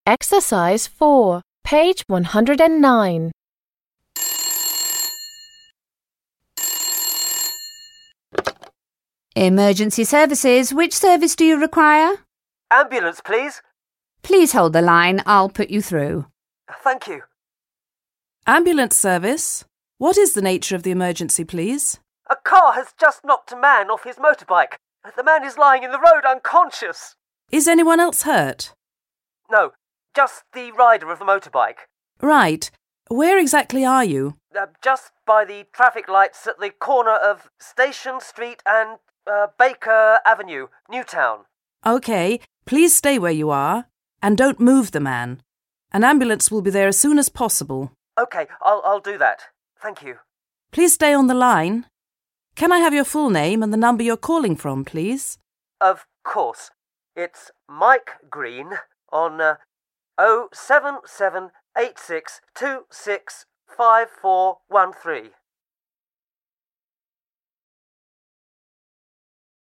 Exercise 4, page 109. Emergency services, which service do you require? Ambulance, please. Please hold the line, I'll put you through. Thank you. Ambulance service? What is the nature of the emergency, please? A car has just knocked a man off his motorbike. The man is lying in the road unconscious. Is anyone else hurt? No, just the rider of the motorbike. Right. Where exactly are you? Just by the traffic lights at the corner of Station Street and Baker Avenue, Newtown. OK, please stay where you are and don't move the man. An ambulance will be there as soon as possible. OK, I'll do that. Thank you. Please stay on the line. Can I have your full name and the number you're calling from, please? Of course. It's Mike Green on 07786265413.